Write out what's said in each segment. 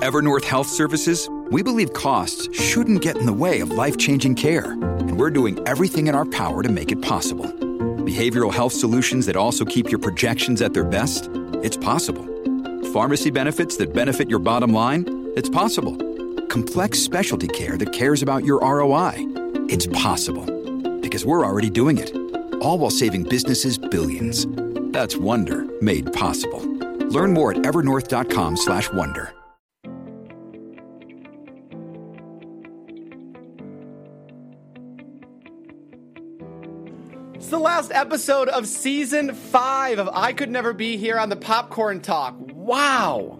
At Evernorth Health Services, we believe costs shouldn't get in the way of life-changing care, and we're doing everything in our power to make it possible. Behavioral health solutions that also keep your projections at their best? It's possible. Pharmacy benefits that benefit your bottom line? It's possible. Complex specialty care that cares about your ROI? It's possible. Because we're already doing it. All while saving businesses billions. That's Wonder made possible. Learn more at evernorth.com/wonder. It's the last episode of Season 5 of I Could Never Be here on the Popcorn Talk. Wow,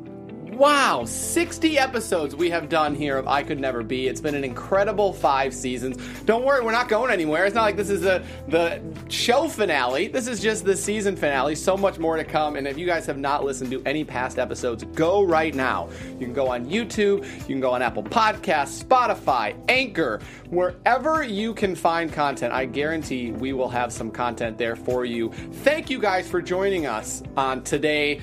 60 episodes we have done here of I Could Never Be. It's been an incredible 5 seasons. Don't worry, we're not going anywhere. It's not like this is the show finale. This is just the season finale. So much more to come. And if you guys have not listened to any past episodes, go right now. You can go on YouTube. You can go on Apple Podcasts, Spotify, Anchor, wherever you can find content. I guarantee we will have some content there for you. Thank you guys for joining us on today.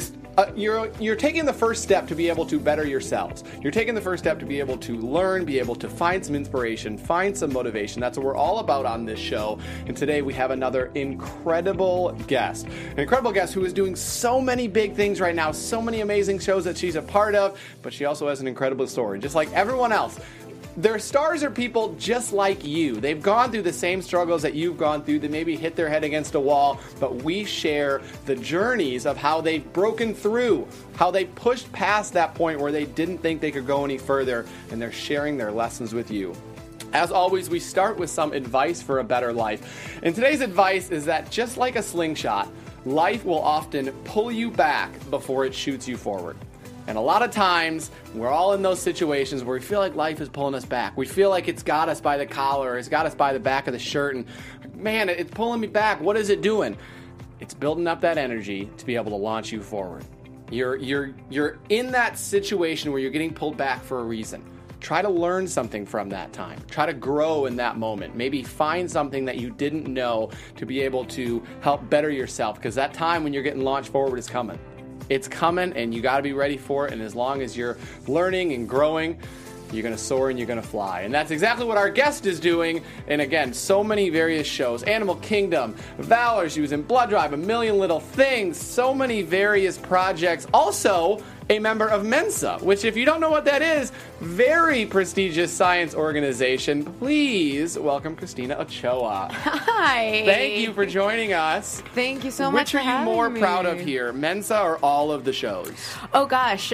You're taking the first step to be able to better yourselves. You're taking the first step to be able to learn, be able to find some inspiration, find some motivation. That's what we're all about on this show. And today we have another incredible guest. An incredible guest who is doing so many big things right now, so many amazing shows that she's a part of, but she also has an incredible story, just like everyone else. Their stars are people just like you. They've gone through the same struggles that you've gone through. They maybe hit their head against a wall, but we share the journeys of how they've broken through, how they pushed past that point where they didn't think they could go any further, and they're sharing their lessons with you. As always, we start with some advice for a better life. And today's advice is that just like a slingshot, life will often pull you back before it shoots you forward. And a lot of times, we're all in those situations where we feel like life is pulling us back. We feel like it's got us by the collar, or it's got us by the back of the shirt, and man, it's pulling me back. What is it doing? It's building up that energy to be able to launch you forward. You're in that situation where you're getting pulled back for a reason. Try to learn something from that time. Try to grow in that moment. Maybe find something that you didn't know to be able to help better yourself, because that time when you're getting launched forward is coming. It's coming, and you got to be ready for it. And as long as you're learning and growing, you're going to soar and you're going to fly. And that's exactly what our guest is doing. And again, so many various shows. Animal Kingdom, Valor, she was in Blood Drive, A Million Little Things, so many various projects. Also, a member of Mensa, which, if you don't know what that is, very prestigious science organization. Please welcome Christina Ochoa. Hi. Thank you for joining us. Thank you so much for having me. Which are you more proud of here, Mensa or all of the shows? Oh gosh,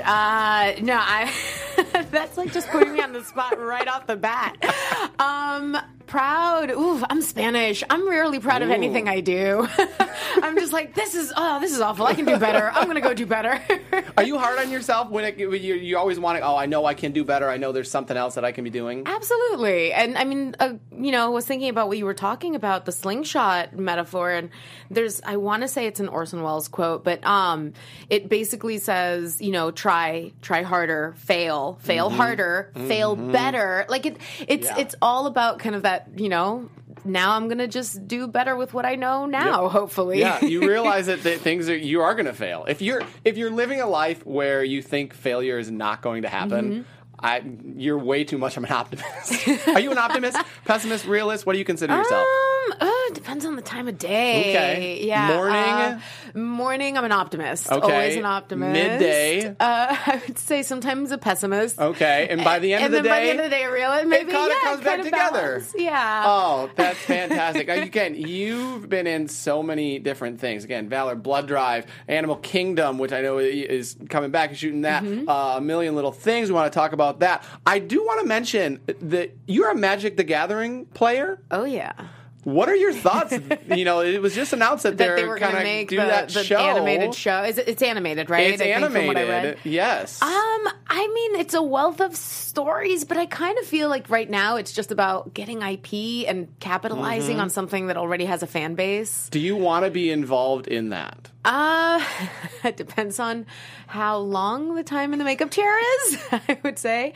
that's like just putting me on the spot right off the bat. Proud. Ooh, I'm Spanish. I'm rarely proud of anything I do. I'm just like, this is awful. I can do better. I'm gonna go do better. Are you hard on yourself when you always want to? Oh, I know I can do better. I know there's something else that I can be doing. Absolutely. And I mean, was thinking about what you were talking about, the slingshot metaphor, and I want to say it's an Orson Welles quote, but it basically says, try harder, fail harder, fail better. Like it's all about kind of that, now I'm going to just do better with what I know now, hopefully. Yeah, you realize that you are going to fail. If you're living a life where you think failure is not going to happen, you're way too much of an optimist. Are you an optimist, pessimist, realist? What do you consider yourself? It depends on the time of day. Okay. Yeah. Morning, I'm an optimist. Okay. Always an optimist. Midday? I would say sometimes a pessimist. Okay. And by the end of the day? By the end of the day, a realist. Maybe, it kind of comes back together. Balance. Yeah. Oh, that's fantastic. Again, you've been in so many different things. Again, Valor, Blood Drive, Animal Kingdom, which I know is coming back and shooting that. A Million Little Things. We want to talk about that. I do want to mention that you're a Magic the Gathering player. Oh, yeah. What are your thoughts? It was just announced that they were going to make that the show. animated show. It's animated, right? It's animated. From what I read. Yes. I mean, it's a wealth of stories, but I kind of feel like right now it's just about getting IP and capitalizing on something that already has a fan base. Do you want to be involved in that? It depends on how long the time in the makeup chair is, I would say.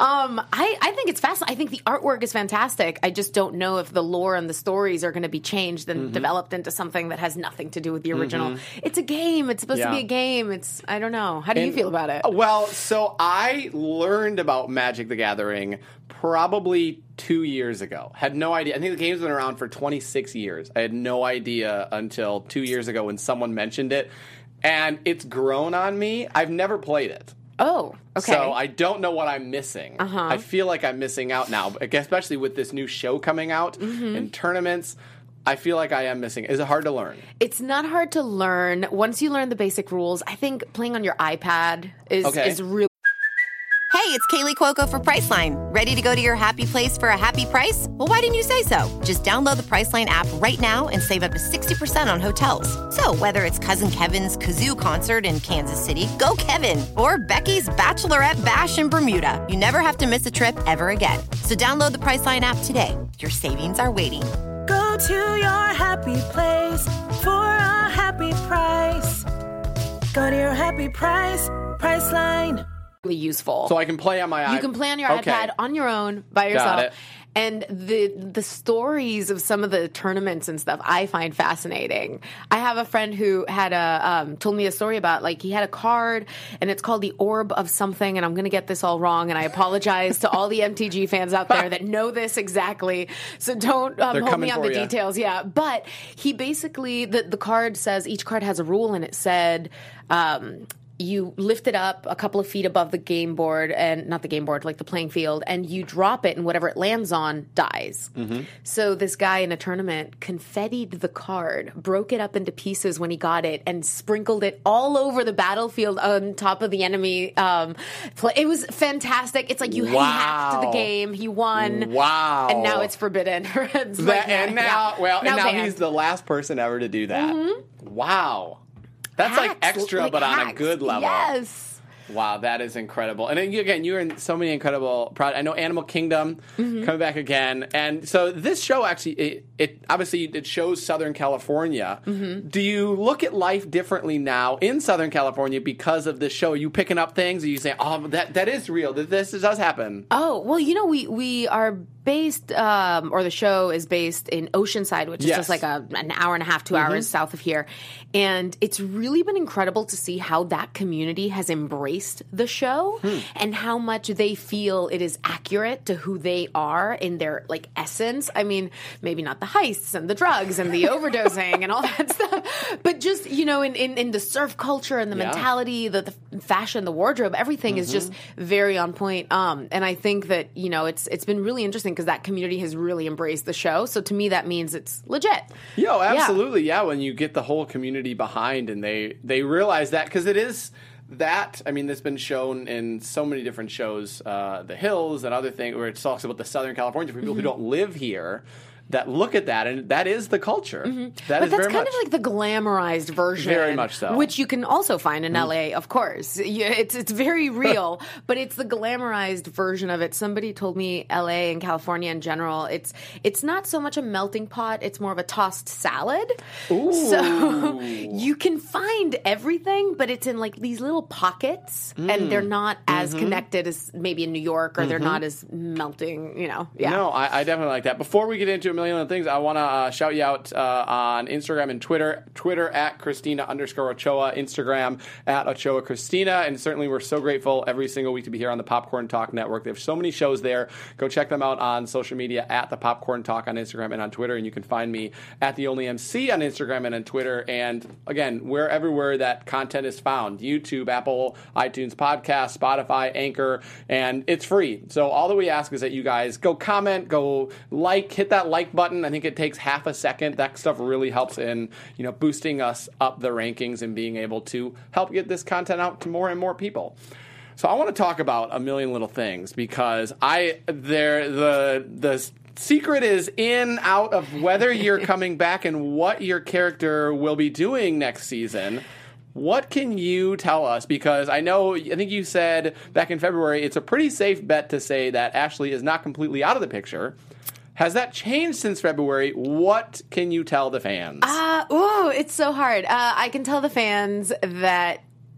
I think it's fascinating. I think the artwork is fantastic. I just don't know if the lore and the stories are going to be changed and developed into something that has nothing to do with the original. It's a game. It's supposed to be a game. I don't know. How do you feel about it? Well, so I learned about Magic the Gathering probably 2 years ago. Had no idea. I think the game's been around for 26 years. I had no idea until 2 years ago when someone mentioned it. And it's grown on me. I've never played it. Oh, okay. So I don't know what I'm missing. I feel like I'm missing out now, especially with this new show coming out and tournaments. I feel like I am missing. Is it hard to learn? It's not hard to learn. Once you learn the basic rules, I think playing on your iPad is really... Hey, it's Kaylee Cuoco for Priceline. Ready to go to your happy place for a happy price? Well, why didn't you say so? Just download the Priceline app right now and save up to 60% on hotels. So whether it's Cousin Kevin's Kazoo Concert in Kansas City, go Kevin, or Becky's Bachelorette Bash in Bermuda, you never have to miss a trip ever again. So download the Priceline app today. Your savings are waiting. Go to your happy place for a happy price. Go to your happy price, Priceline. useful. So I can play on my iPad. You can play on your iPad on your own by yourself. Got it. And the stories of some of the tournaments and stuff I find fascinating. I have a friend who had told me a story about, like, he had a card and it's called the Orb of something, and I'm going to get this all wrong, and I apologize to all the MTG fans out there that know this exactly. So don't hold me on the details. Yeah, but he basically the card says each card has a rule, and it said. You lift it up a couple of feet above the game board, and not the game board, like the playing field, and you drop it, and whatever it lands on dies. Mm-hmm. So this guy in a tournament confettied the card, broke it up into pieces when he got it, and sprinkled it all over the battlefield on top of the enemy. It was fantastic. It's like he hacked the game. He won. Wow. And now it's forbidden. Now he's the last person ever to do that. Mm-hmm. Wow. That's like extra, but on a good level. Yes. Wow, that is incredible. And again, you're in so many incredible projects. I know Animal Kingdom coming back again. And so this show actually, it obviously it shows Southern California. Mm-hmm. Do you look at life differently now in Southern California because of this show? Are you picking up things? Are you saying, oh, that is real, that this does happen? Oh, well, we are based, or the show is based in Oceanside, which is just like an hour and a half, 2 hours south of here. And it's really been incredible to see how that community has embraced the show and how much they feel it is accurate to who they are in their like essence. I mean, maybe not the heists and the drugs and the overdosing and all that stuff, but just, in the surf culture and the mentality, the fashion, the wardrobe, everything is just very on point. And I think that, it's been really interesting because that community has really embraced the show. So to me, that means it's legit. Yo, absolutely. Yeah. When you get the whole community behind and they realize that, because it is that, I mean, that's been shown in so many different shows, The Hills and other things, where it talks about the Southern California for people who don't live here, that look at that, and that is the culture. Mm-hmm. But that's kind of like the glamorized version. Very much so. Which you can also find in LA, of course. It's very real, but it's the glamorized version of it. Somebody told me LA and California in general, it's not so much a melting pot, it's more of a tossed salad. Ooh. So you can find everything, but it's in like these little pockets, and they're not as connected as maybe in New York, or they're not as melting, Yeah. No, I definitely like that. Before we get into a million other things, I want to shout you out on Instagram and Twitter at Christina_Ochoa, Instagram at Ochoa Christina, and certainly we're so grateful every single week to be here on the Popcorn Talk Network. They have so many shows there. Go check them out on social media at the Popcorn Talk on Instagram and on Twitter, and you can find me at the Only MC on Instagram and on Twitter, and again, everywhere that content is found: YouTube, Apple, iTunes Podcast, Spotify, Anchor, and it's free. So all that we ask is that you guys go comment, go hit that like button. I think it takes half a second. That stuff really helps in boosting us up the rankings and being able to help get this content out to more and more people. So I want to talk about a million little things, because the secret is out of whether you're coming back and what your character will be doing next season. What can you tell us? Because I think you said back in February, it's a pretty safe bet to say that Ashley is not completely out of the picture. Has that changed since February? What can you tell the fans? It's so hard. I can tell the fans that...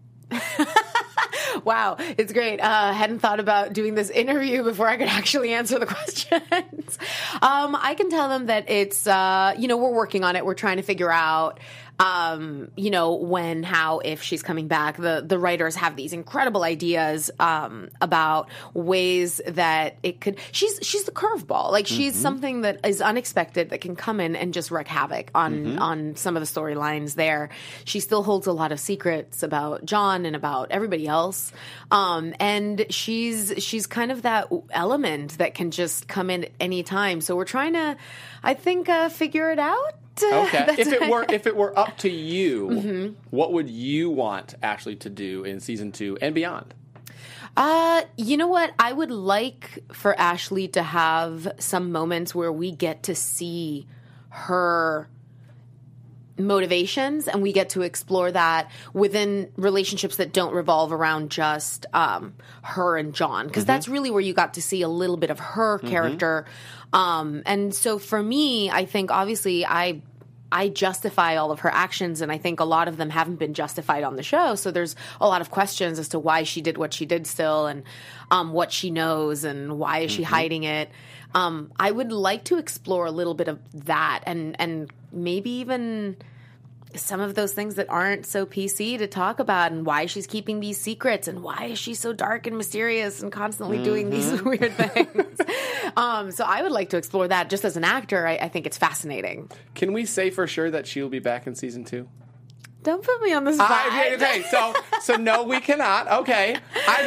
Wow, it's great. Hadn't thought about doing this interview before I could actually answer the questions. I can tell them that it's, we're working on it. We're trying to figure out, when, how, if she's coming back. The writers have these incredible ideas about ways that it could. She's the curveball. Like she's something that is unexpected that can come in and just wreak havoc on some of the storylines there. She still holds a lot of secrets about John and about everybody else. And she's kind of that element that can just come in at any time. So we're trying to, I think, figure it out. Okay. If it were up to you, what would you want Ashley to do in season 2 and beyond? You know what? I would like for Ashley to have some moments where we get to see her motivations and we get to explore that within relationships that don't revolve around just her and John, because that's really where you got to see a little bit of her character. And so for me, I think obviously I justify all of her actions, and I think a lot of them haven't been justified on the show. So there's a lot of questions as to why she did what she did still, and what she knows, and why is she hiding it. I would like to explore a little bit of that, and maybe even some of those things that aren't so PC to talk about, and why she's keeping these secrets, and why is she so dark and mysterious and constantly doing these weird things. So I would like to explore that just as an actor. I think it's fascinating. Can we say for sure that she will be back in season 2? Don't put me on the spot. Okay, so no, we cannot. Okay.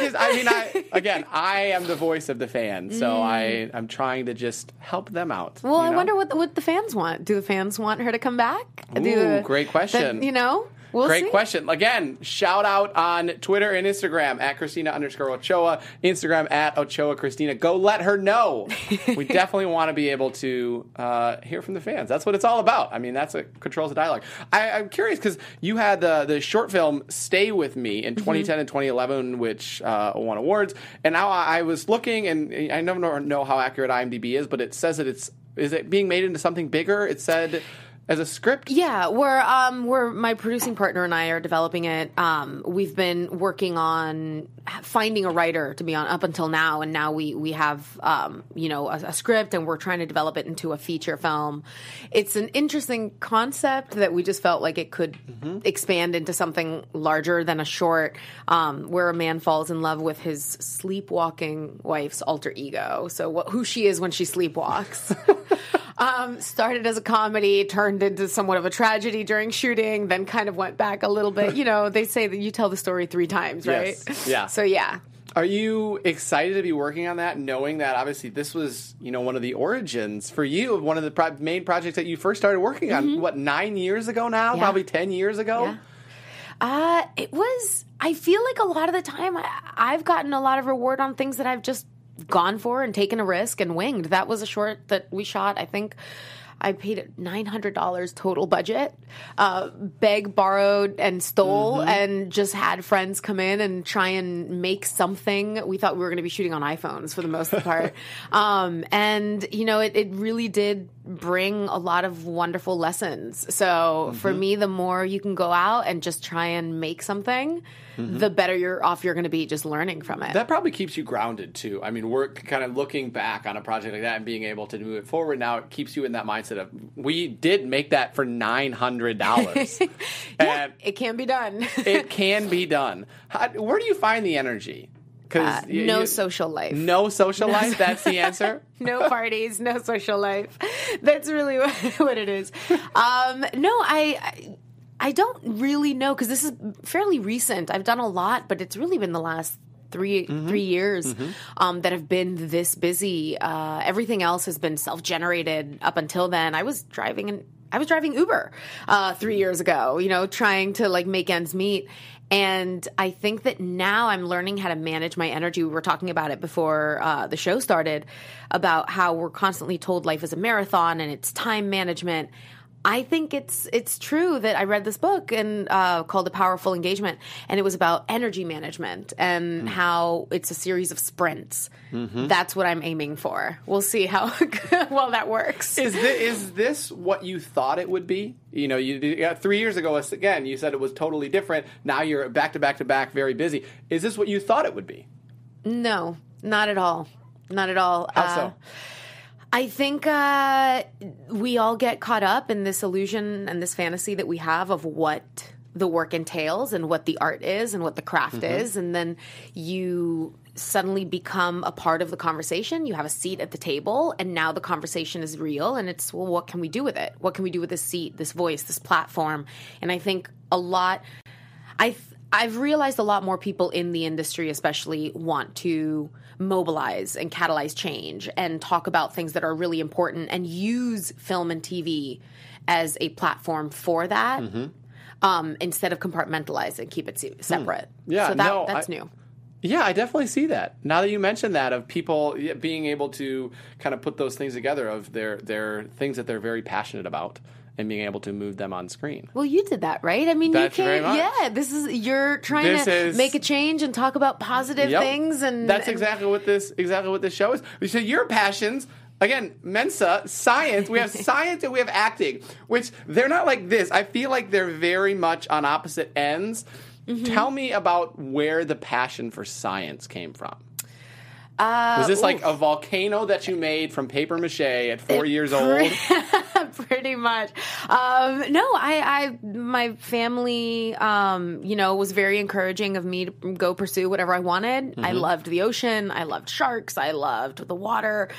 I am the voice of the fans, so I'm trying to just help them out. Well, I wonder what the fans want. Do the fans want her to come back? Great question. We'll Great see. question. Again, shout out on Twitter and Instagram at Christina_Ochoa, Instagram at Ochoa Christina. Go let her know. We definitely want to be able to hear from the fans. That's what it's all about. I mean, that's what controls the dialogue. I'm curious because you had the short film Stay With Me in 2010 and 2011, which won awards. And now I was looking, and I never know how accurate IMDb is, but it says that is it being made into something bigger? It said... as a script? Yeah, we're my producing partner and I are developing it. We've been working on finding a writer to be on up until now, and now we have a script, and we're trying to develop it into a feature film. It's an interesting concept that we just felt like it could expand into something larger than a short, where a man falls in love with his sleepwalking wife's alter ego. So who she is when she sleepwalks. Started as a comedy, turned into somewhat of a tragedy during shooting, then kind of went back a little bit. They say that you tell the story 3 times, right? Yes. Yeah. So, yeah. Are you excited to be working on that, knowing that obviously this was, one of the origins for you of one of the main projects that you first started working on, 9 years ago now? Yeah. Probably 10 years ago? Yeah. It was, I feel like a lot of the time I've gotten a lot of reward on things that I've just gone for and taken a risk and winged. That was a short that we shot. I think I paid it $900 total budget, begged, borrowed, and stole, and just had friends come in and try and make something. We thought we were going to be shooting on iPhones for the most part. And, it really did bring a lot of wonderful lessons. So for me, the more you can go out and just try and make something, the better you're going to be just learning from it. That probably keeps you grounded, too. I mean, we're kind of looking back on a project like that and being able to move it forward. Now it keeps you in that mindset of, we did make that for $900. And it can be done. It can be done. Where do you find the energy? No social life. No social life? That's the answer? No parties, no social life. That's really what it is. I don't really know, because this is fairly recent. I've done a lot, but it's really been the last three years that have been this busy. Everything else has been self-generated up until then. I was driving Uber 3 years ago, trying to make ends meet. And I think that now I'm learning how to manage my energy. We were talking about it before the show started, about how we're constantly told life is a marathon and it's time management. I think it's true that I read this book and called A Powerful Engagement, and it was about energy management and how it's a series of sprints. That's what I'm aiming for. We'll see how well that works. Is this what you thought it would be? You know, 3 years ago, again, you said it was totally different. Now you're back to back to back, very busy. Is this what you thought it would be? No, not at all. Not at all. How so? I think we all get caught up in this illusion and this fantasy that we have of what the work entails and what the art is and what the craft is. And then you suddenly become a part of the conversation. You have a seat at the table, and now the conversation is real. And it's, well, what can we do with it? What can we do with this seat, this voice, this platform? And I think I've realized a lot more people in the industry especially want to mobilize and catalyze change and talk about things that are really important and use film and TV as a platform for that instead of compartmentalize and keep it separate. Yeah, so that's new. Yeah, I definitely see that. Now that you mention that, of people being able to kind of put those things together of their things that they're very passionate about and being able to move them on screen. Well, you did that, right? I mean, Thank you you very can't. much. Yeah, you're trying to make a change and talk about positive things, and that's exactly what this show is. So your passions. Again, Mensa, science, we have science and we have acting, which they're not like this. I feel like they're very much on opposite ends. Tell me about where the passion for science came from. Was this like a volcano that you made from paper mache at 4 years old? Pretty much. No, my family, was very encouraging of me to go pursue whatever I wanted. I loved the ocean. I loved sharks. I loved the water.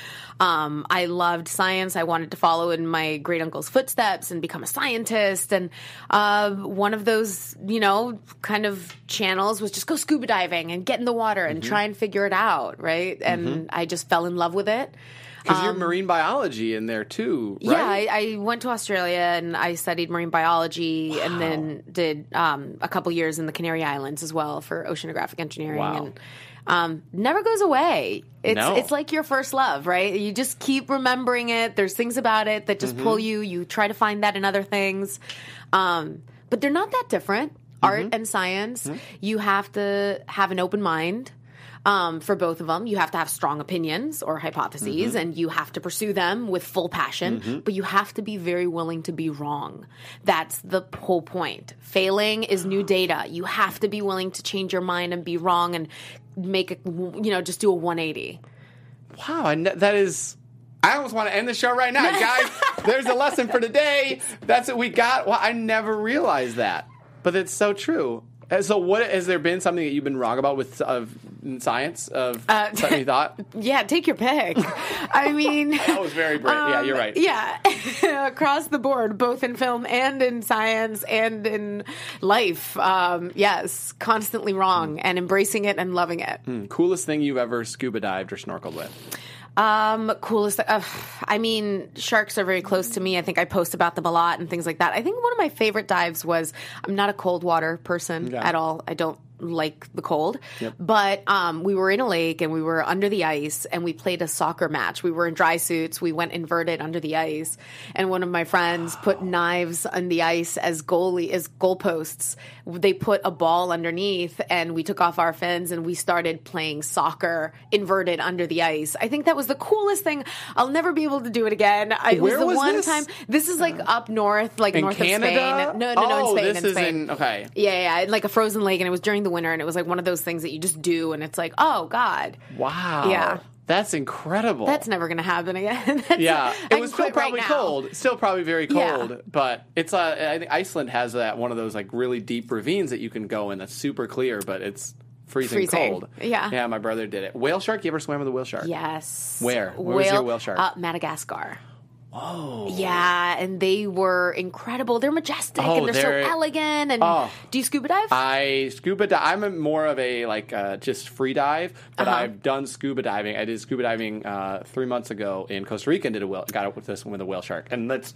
I loved science. I wanted to follow in my great uncle's footsteps and become a scientist. And one of those, kind of channels was just go scuba diving and get in the water and try and figure it out, right? And I just fell in love with it. Because you're marine biology in there too, right? Yeah, I went to Australia and I studied marine biology and then did a couple years in the Canary Islands as well for oceanographic engineering. Wow. And never goes away. It's like your first love, right? You just keep remembering it. There's things about it that just pull you. You try to find that in other things. But they're not that different. Art and science, you have to have an open mind. For both of them, you have to have strong opinions or hypotheses, and you have to pursue them with full passion, but you have to be very willing to be wrong. That's the whole point. Failing is new data. You have to be willing to change your mind and be wrong and just do a 180. Wow, that is... I almost want to end the show right now. Guys, there's a lesson for today. That's what we got. Well, I never realized that, but it's so true. So what has there been something that you've been wrong about with science of something you thought? Yeah, take your pick. I mean, that was very brave. Yeah, you're right. Yeah, across the board, both in film and in science and in life. Yes, constantly wrong and embracing it and loving it. Coolest thing you've ever scuba dived or snorkeled with? Coolest. I mean, sharks are very close to me. I think I post about them a lot and things like that. I think one of my favorite dives was, I'm not a cold water person at all. I don't like the cold, but we were in a lake and we were under the ice and we played a soccer match. We were in dry suits. We went inverted under the ice, and one of my friends put knives on the ice as goalposts. They put a ball underneath, and we took off our fins and we started playing soccer inverted under the ice. I think that was the coolest thing. I'll never be able to do it again. It was the one time. This is like up north, like in north Canada? of Spain. No, in Spain. This is okay. Yeah, like a frozen lake, and it was during the winter, and it was like one of those things that you just do, and it's like, oh God. Wow. Yeah. That's incredible. That's never going to happen again. It was still probably cold. Still probably very cold. Yeah. But it's I think Iceland has one of those like really deep ravines that you can go in that's super clear, but it's freezing cold. Yeah, my brother did it. Whale shark? You ever swam with a whale shark? Yes. Where? Where was your whale shark? Madagascar. Oh. Yeah, and they were incredible. They're majestic and they're so elegant. And do you scuba dive? I scuba dive. I'm more of a just free dive, but I've done scuba diving. I did scuba diving 3 months ago in Costa Rica and got up with this one with a whale shark. And that's...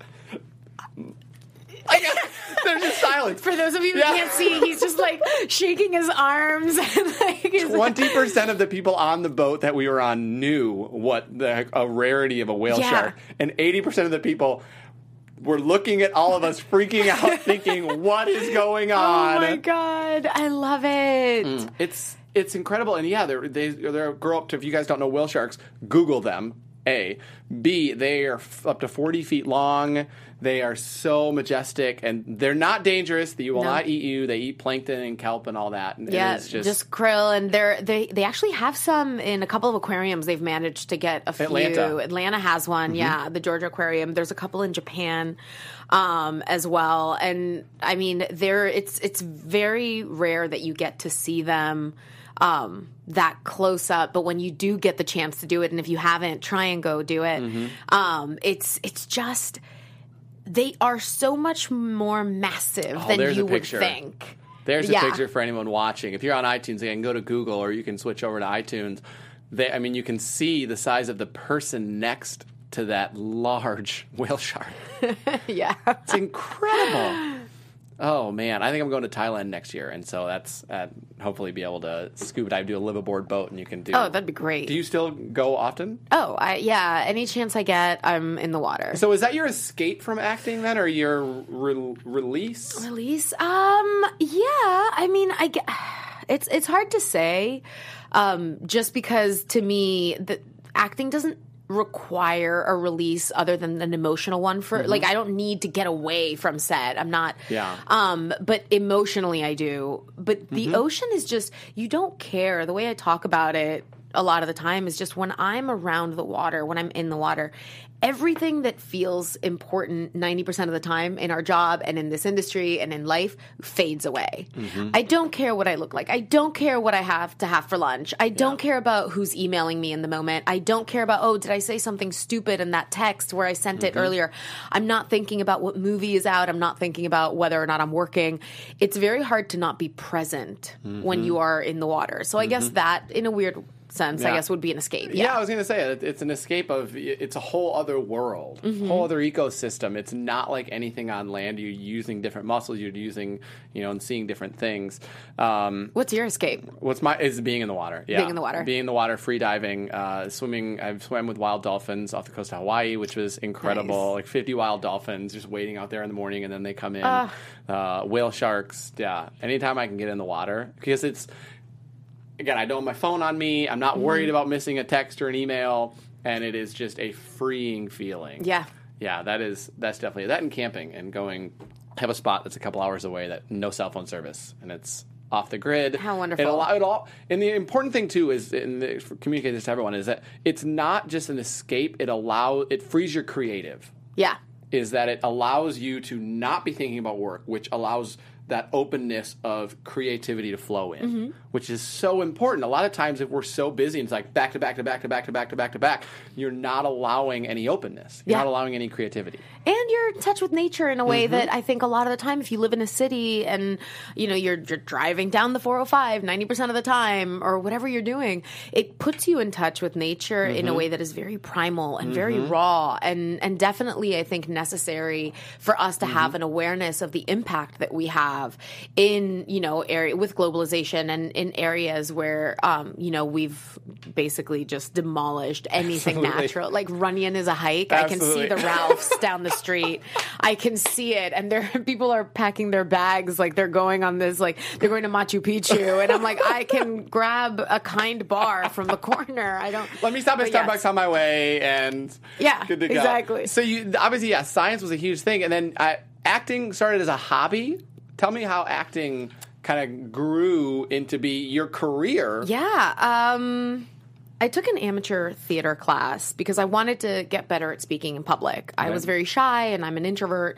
There's just silence. For those of you who can't see, he's just like shaking his arms. 20% of the people on the boat that we were on knew what a rarity of a whale shark, and 80% of the people were looking at all of us freaking out, thinking, what is going on? Oh my God. I love it. It's incredible. And yeah, they grow up to, if you guys don't know whale sharks, Google them. A. B, they are up to 40 feet long. They are so majestic, and they're not dangerous. They will not eat you. They eat plankton and kelp and all that. And Yeah, it's just krill. And they actually have some in a couple of aquariums. They've managed to get a few. Atlanta has one, yeah, the Georgia Aquarium. There's a couple in Japan as well. And, I mean, it's very rare that you get to see them that close up, but when you do get the chance to do it, and if you haven't, try and go do it. It's just, they are so much more massive than you would think. There's a picture for anyone watching. If you're on iTunes, you can go to Google, or you can switch over to iTunes. You can see the size of the person next to that large whale shark. Yeah. It's incredible. Oh, man. I think I'm going to Thailand next year, and so that's hopefully be able to scuba dive, do a live-aboard boat, and you can do... Oh, that'd be great. Do you still go often? Oh, yeah. Any chance I get, I'm in the water. So is that your escape from acting, then, or your release? Release? Yeah. I mean, it's hard to say, just because, to me, the acting doesn't require a release other than an emotional one for like, I don't need to get away from set. I'm not but emotionally I do. But the ocean is just, you don't care. The way I talk about it a lot of the time is just when I'm around the water, when I'm in the water, everything that feels important 90% of the time in our job and in this industry and in life fades away. I don't care what I look like. I don't care what I have to have for lunch. I don't care about who's emailing me in the moment. I don't care about, oh, did I say something stupid in that text where I sent it earlier? I'm not thinking about what movie is out. I'm not thinking about whether or not I'm working. It's very hard to not be present when you are in the water. So I guess that, in a weird sense, I guess, would be an escape. Yeah, I was going to say, it's an escape of, it's a whole other world, whole other ecosystem. It's not like anything on land. You're using different muscles, you're using, and seeing different things. What's your escape? Is being in the water. Yeah. Being in the water. Being in the water, free diving, swimming. I've swam with wild dolphins off the coast of Hawaii, which was incredible. Like 50 wild dolphins just waiting out there in the morning, and then they come in. Whale sharks. Yeah. Anytime I can get in the water, because it's, again, I don't have my phone on me. I'm not worried about missing a text or an email, and it is just a freeing feeling. Yeah. Yeah, that's definitely that. And camping and going, have a spot that's a couple hours away that no cell phone service, and it's off the grid. How wonderful! And the important thing too is, communicate this to everyone, is that it's not just an escape. It frees your creative. Yeah. Is that it allows you to not be thinking about work, which allows that openness of creativity to flow in, which is so important. A lot of times, if we're so busy, and it's like back to back to back to back to back to back to back, you're not allowing any openness. You're not allowing any creativity. And you're in touch with nature in a way that I think a lot of the time, if you live in a city and you're driving down the 405 90% of the time, or whatever you're doing, it puts you in touch with nature in a way that is very primal and very raw, and definitely, I think, necessary for us to have an awareness of the impact that we have in area with globalization, and in areas where we've basically just demolished anything natural. Like Runyon is a hike. Absolutely. I can see the Ralphs down the street. I can see it, and people are packing their bags like they're going on this, like they're going to Machu Picchu, and I'm like, I can grab a Kind bar from the corner. I don't. Let me stop at Starbucks on my way, and good to go. Exactly. So you obviously, science was a huge thing, and then acting started as a hobby. Tell me how acting kind of grew into be your career. Yeah. I took an amateur theater class because I wanted to get better at speaking in public. I was very shy, and I'm an introvert.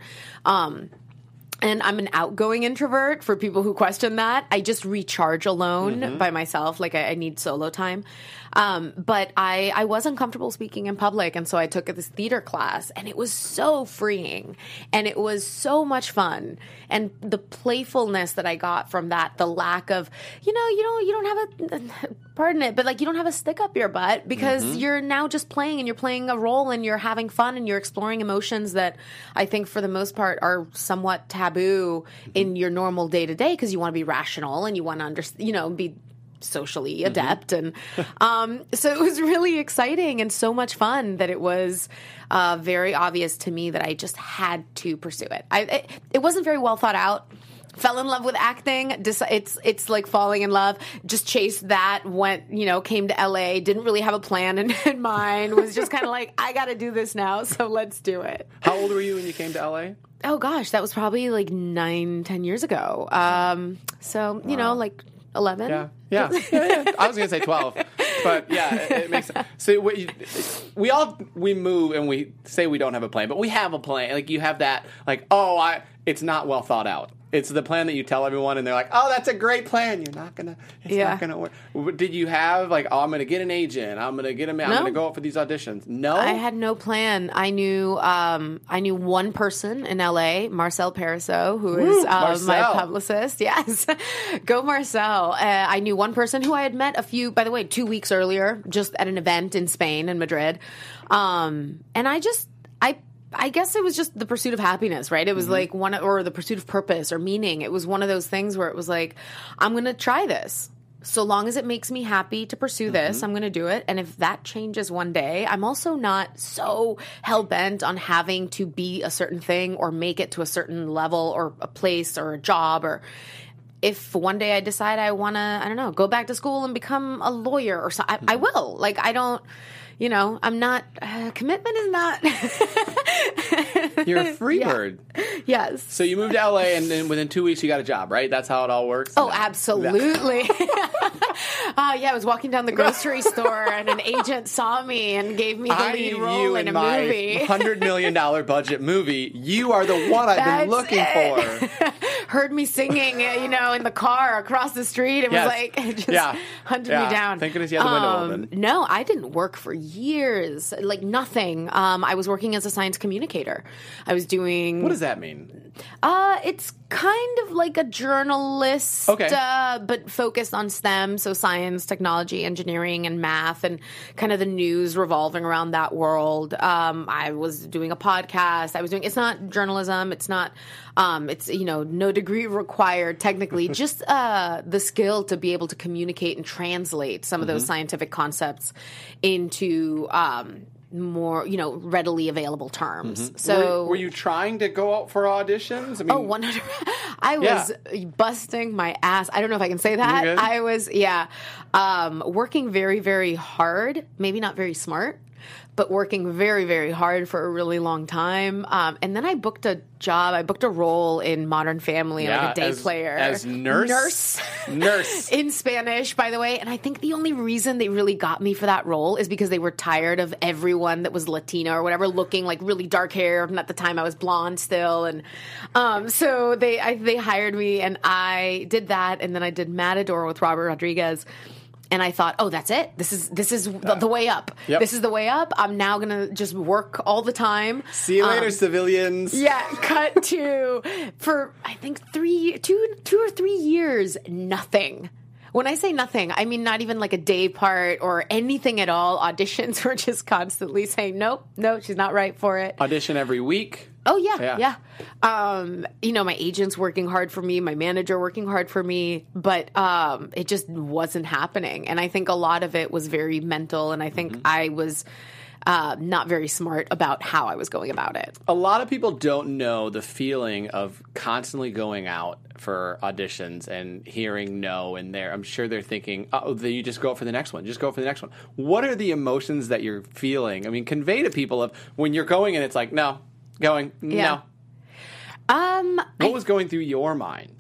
And I'm an outgoing introvert, for people who question that. I just recharge alone by myself. Like, I need solo time. But I wasn't comfortable speaking in public, and so I took this theater class, and it was so freeing, and it was so much fun. And the playfulness that I got from that, the lack of, you don't have a, pardon it, but like, you don't have a stick up your butt, because you're now just playing, and you're playing a role, and you're having fun, and you're exploring emotions that I think for the most part are somewhat taboo in your normal day to day, because you want to be rational, and you want to be socially adept. And so it was really exciting and so much fun that it was very obvious to me that I just had to pursue it. It wasn't very well thought out. Fell in love with acting. It's like falling in love. Just chased that. Came to LA. Didn't really have a plan in mind. Was just kind of like, I got to do this now, so let's do it. How old were you when you came to LA? Oh gosh, that was probably like 9-10 years ago. Like 11. Yeah. I was gonna say 12, but yeah, it makes sense. So we move and we say we don't have a plan, but we have a plan. Like you have that. Like it's not well thought out. It's the plan that you tell everyone, and they're like, "Oh, that's a great plan." It's not gonna work. Did you have like, "Oh, I'm gonna get an agent. I'm gonna get I'm gonna go out for these auditions"? No, I had no plan. I knew one person in LA, Marcel Pariseau, who is my publicist. Yes, go Marcel. I knew one person who I had met 2 weeks earlier, just at an event in Spain, in Madrid, and I guess it was just the pursuit of happiness, right? It was like or the pursuit of purpose or meaning. It was one of those things where it was like, I'm going to try this. So long as it makes me happy to pursue this, I'm going to do it. And if that changes one day, I'm also not so hell-bent on having to be a certain thing or make it to a certain level or a place or a job. Or if one day I decide I want to, go back to school and become a lawyer or something, I will. Like, I don't... I'm not, commitment is not. You're a free bird. Yes. So you moved to LA and then within 2 weeks you got a job, right? That's how it all works? Oh, absolutely. I was walking down the grocery store and an agent saw me and gave me the lead role in a movie. $100 million budget movie. You are the one I've been looking for. Heard me singing, in the car across the street. It was hunted me down. Thank goodness you had the window open. No, I didn't work for years. Like nothing. I was working as a science communicator. I was doing... What does that mean? It's kind of like a journalist, but focused on STEM, so science, technology, engineering, and math, and kind of the news revolving around that world. I was doing a podcast. It's not journalism. It's not, no degree required technically, just the skill to be able to communicate and translate some of those scientific concepts into more, readily available terms. So were you trying to go out for auditions? 100. I was busting my ass. I don't know if I can say that. I was, working very, very hard, maybe not very smart, but working very, very hard for a really long time. And then I booked a job. I booked a role in Modern Family, like a day player. As nurse? Nurse. In Spanish, by the way. And I think the only reason they really got me for that role is because they were tired of everyone that was Latino or whatever looking like really dark hair. And at the time I was blonde still. And so they hired me and I did that. And then I did Matador with Robert Rodriguez. And I thought, oh, that's it. This is the way up. Yep. This is the way up. I'm now going to just work all the time. See you later, civilians. Yeah, cut to, for I think 2 or 3 years, nothing. When I say nothing, I mean not even like a day part or anything at all. Auditions were just constantly saying, nope, she's not right for it. Audition every week? Oh, yeah. My agent's working hard for me, my manager working hard for me, but it just wasn't happening. And I think a lot of it was very mental, and I think I was not very smart about how I was going about it. A lot of people don't know the feeling of constantly going out for auditions and hearing no, and I'm sure they're thinking, oh, then you just go for the next one. Just go for the next one. What are the emotions that you're feeling? I mean, convey to people of when you're going and it's like, no. Going, no. What was going through your mind?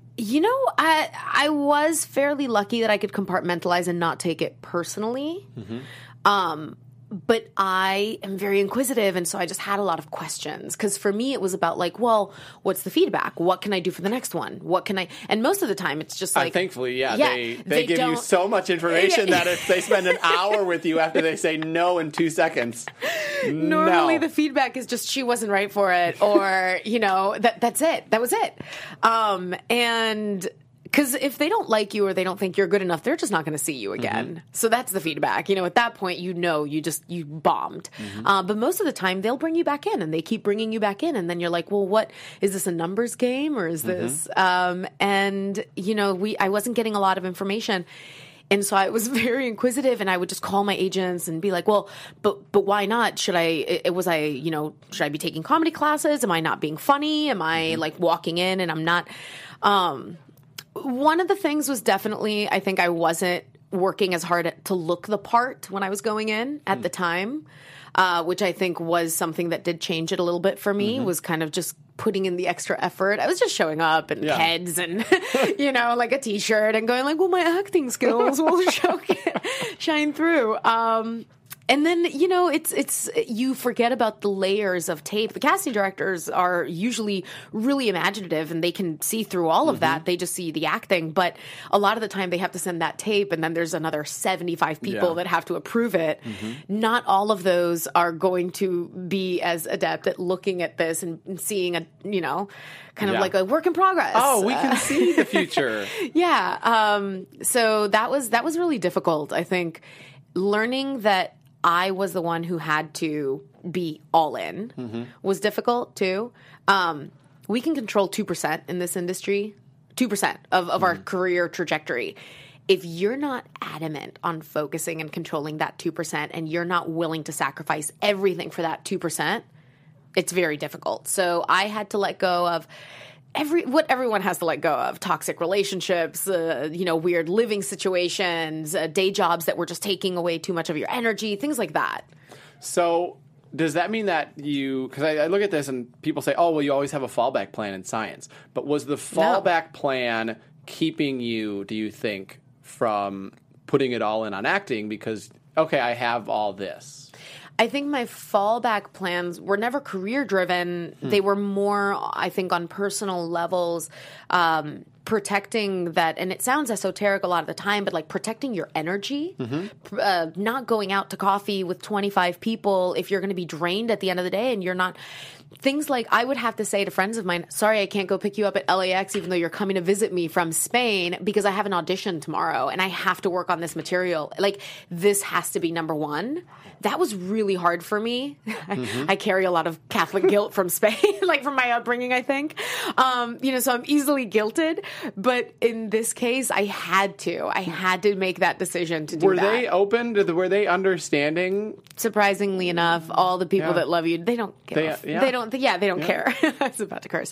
I was fairly lucky that I could compartmentalize and not take it personally. But I am very inquisitive, and so I just had a lot of questions. Because for me, it was about like, well, what's the feedback? What can I do for the next one? What can I? And most of the time, it's just like, thankfully, they give you so much information that if they spend an hour with you after they say no in 2 seconds, normally the feedback is just she wasn't right for it, or that's it. That was it. And because if they don't like you or they don't think you're good enough, they're just not going to see you again. So that's the feedback. At that point, you bombed. But most of the time, they'll bring you back in, and they keep bringing you back in. And then you're like, well, what is this, a numbers game, or is this? I wasn't getting a lot of information. And so I was very inquisitive, and I would just call my agents and be like, well, but why not? Should I be taking comedy classes? Am I not being funny? Am I like walking in and I'm not? One of the things was definitely, I think I wasn't working as hard to look the part when I was going in at the time, which I think was something that did change it a little bit for me, was kind of just putting in the extra effort. I was just showing up in heads and, like a t-shirt and going like, well, my acting skills will shine through. And then, it's you forget about the layers of tape. The casting directors are usually really imaginative and they can see through all of that. They just see the acting. But a lot of the time they have to send that tape and then there's another 75 people that have to approve it. Not all of those are going to be as adept at looking at this and seeing kind of like a work in progress. Oh, we can see the future. So that was really difficult. I think learning that I was the one who had to be all in was difficult too. We can control 2% in this industry, 2% of our career trajectory. If you're not adamant on focusing and controlling that 2% and you're not willing to sacrifice everything for that 2%, it's very difficult. So I had to let go of what everyone has to let go of: toxic relationships, weird living situations, day jobs that were just taking away too much of your energy, things like that. So does that mean that because I look at this and people say, oh, well, you always have a fallback plan in science. But was the fallback plan keeping you, do you think, from putting it all in on acting because, okay, I have all this? I think my fallback plans were never career-driven. They were more, I think, on personal levels, protecting that, and it sounds esoteric a lot of the time, but like protecting your energy, not going out to coffee with 25 people if you're going to be drained at the end of the day and you're not. Things like I would have to say to friends of mine, sorry, I can't go pick you up at LAX even though you're coming to visit me from Spain because I have an audition tomorrow and I have to work on this material. Like, this has to be number one. That was really hard for me. I carry a lot of Catholic guilt from Spain, like from my upbringing, I think. So I'm easily guilted. But in this case, I had to make that decision to do that. Were they open? Were they understanding? Surprisingly enough, all the people that love you, they don't give They don't care. I was about to curse.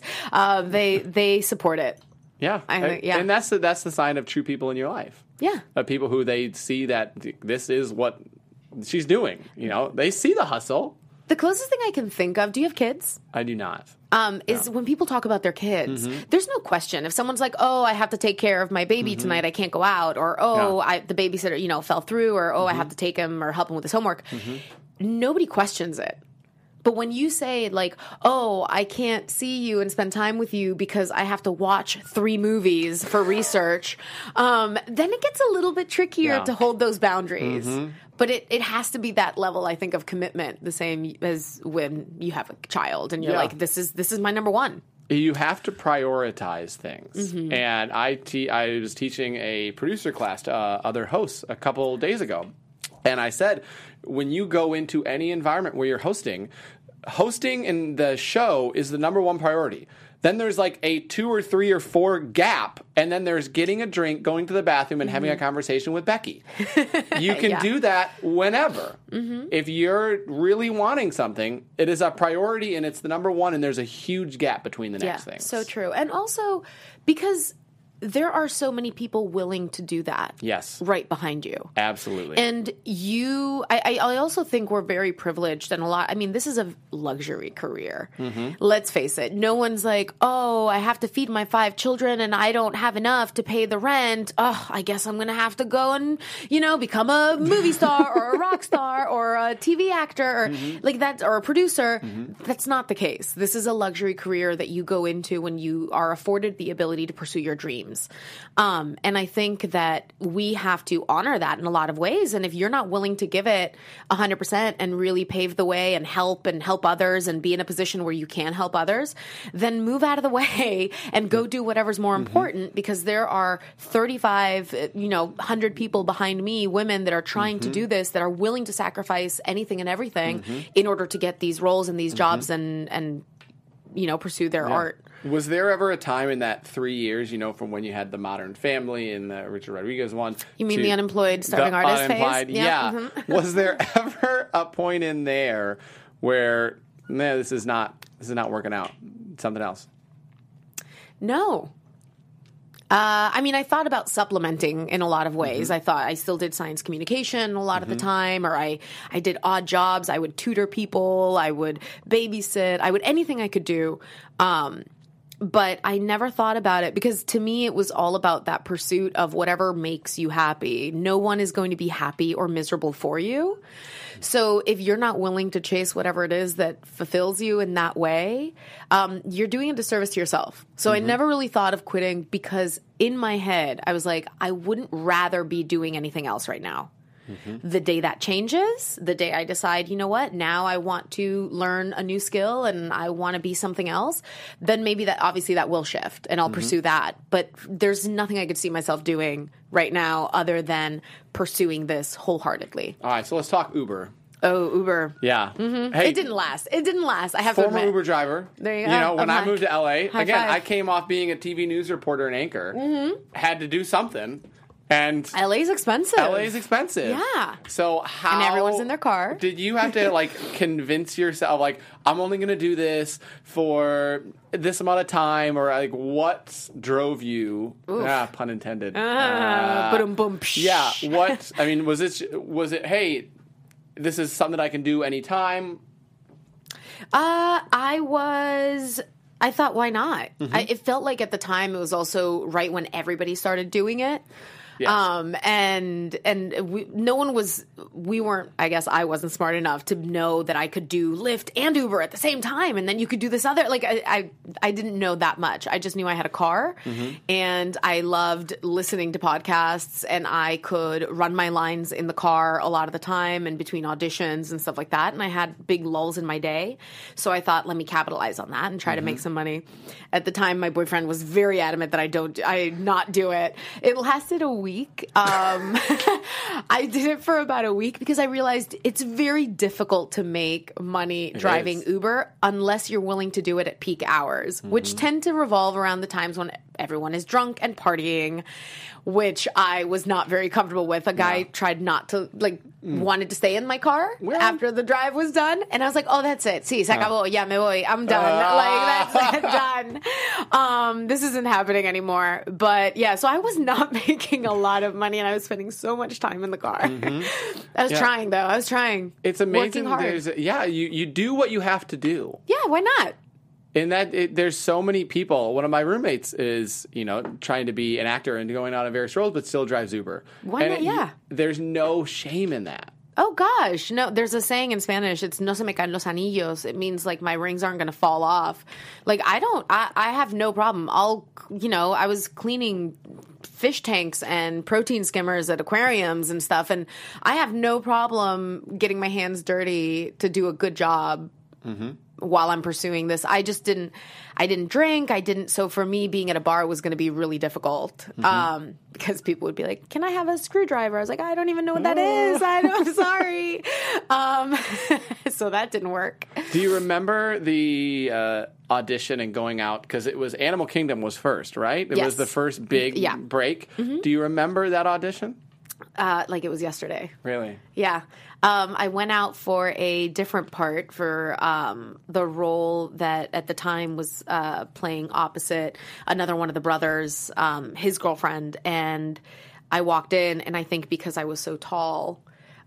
They support it. Yeah. And that's the sign of true people in your life. Yeah. People who they see that this is what she's doing. They see the hustle. The closest thing I can think of, do you have kids? I do not. Is when people talk about their kids, there's no question. If someone's like, oh, I have to take care of my baby tonight, I can't go out, or the babysitter, fell through, or I have to take him or help him with his homework, nobody questions it. But when you say like, oh, I can't see you and spend time with you because I have to watch 3 movies for research, then it gets a little bit trickier to hold those boundaries. But it has to be that level, I think, of commitment, the same as when you have a child and you're like, this is my number one. You have to prioritize things. And I was teaching a producer class to other hosts a couple days ago. And I said, when you go into any environment where you're hosting in the show is the number one priority. Then there's like a 2 or 3 or 4 gap, and then there's getting a drink, going to the bathroom, and having a conversation with Becky. You can do that whenever. If you're really wanting something, it is a priority, and it's the number one, and there's a huge gap between the next things. So true. And also, because there are so many people willing to do that. Yes. Right behind you. Absolutely. And I also think we're very privileged and this is a luxury career. Let's face it. No one's like, oh, I have to feed my 5 children and I don't have enough to pay the rent. Oh, I guess I'm going to have to go and, become a movie star or a rock star or a TV actor or a producer. That's not the case. This is a luxury career that you go into when you are afforded the ability to pursue your dreams. And I think that we have to honor that in a lot of ways. And if you're not willing to give it 100% and really pave the way and help others and be in a position where you can help others, then move out of the way and go do whatever's more important, because there are 35, 100 people behind me, women that are trying to do this, that are willing to sacrifice anything and everything in order to get these roles and these jobs and pursue their art. Was there ever a time in that 3 years, from when you had the Modern Family and the Richard Rodriguez one? You mean the unemployed starving artist phase? Yeah. Mm-hmm. Was there ever a point in there where, this is not working out? Something else? No. I thought about supplementing in a lot of ways. I thought I still did science communication a lot of the time, or I did odd jobs. I would tutor people. I would babysit. I would anything I could do. But I never thought about it because to me, it was all about that pursuit of whatever makes you happy. No one is going to be happy or miserable for you. So if you're not willing to chase whatever it is that fulfills you in that way, you're doing a disservice to yourself. So I never really thought of quitting because in my head, I was like, I wouldn't rather be doing anything else right now. The day that changes, the day I decide, you know what, now I want to learn a new skill and I want to be something else, then maybe that will shift and I'll pursue that. But there's nothing I could see myself doing right now other than pursuing this wholeheartedly. All right, so let's talk Uber. Oh, Uber. Yeah. Hey, it didn't last. I have to former admit. Uber driver. There you go. When I moved to LA, High again, five. I came off being a TV news reporter and anchor. Had to do something. And LA's expensive. LA's expensive. Yeah. So how... And everyone's in their car. Did you have to, convince yourself, I'm only going to do this for this amount of time? Or, what drove you... pun intended. Boom. Yeah. Was it, hey, this is something I can do anytime? I thought, why not? It felt like at the time it was also right when everybody started doing it. Yes. I guess I wasn't smart enough to know that I could do Lyft and Uber at the same time. And then you could do this other, I didn't know that much. I just knew I had a car and I loved listening to podcasts and I could run my lines in the car a lot of the time and between auditions and stuff like that. And I had big lulls in my day. So I thought, let me capitalize on that and try to make some money. At the time, my boyfriend was very adamant that I not do it. It lasted a week. I did it for about a week because I realized it's very difficult to make money driving Uber unless you're willing to do it at peak hours, which tend to revolve around the times when everyone is drunk and partying, which I was not very comfortable with. A guy tried not to, wanted to stay in my car after the drive was done. And I was like, oh, that's it. Sí, se acabó. Ya me voy. I'm done. That's done. This isn't happening anymore. But yeah, so I was not making a lot of money and I was spending so much time in the car. I was trying, though. I was trying. It's amazing. Working hard. You do what you have to do. Yeah, why not? In that, there's so many people. One of my roommates is, trying to be an actor and going out in various roles, but still drives Uber. Why not? Yeah. There's no shame in that. Oh, gosh. No, there's a saying in Spanish. It's no se me caen los anillos. It means, my rings aren't going to fall off. I have no problem. I was cleaning fish tanks and protein skimmers at aquariums and stuff, and I have no problem getting my hands dirty to do a good job. While I'm pursuing this. I didn't drink. So for me, being at a bar was going to be really difficult because people would be like, can I have a screwdriver? I was like, I don't even know what that is. I'm sorry. So that didn't work. Do you remember the audition and going out? Because it was Animal Kingdom was first, right? It was the first big break. Do you remember that audition? Like it was yesterday. Really? Yeah. I went out for a different part for the role that at the time was playing opposite another one of the brothers, his girlfriend. And I walked in, and I think because I was so tall,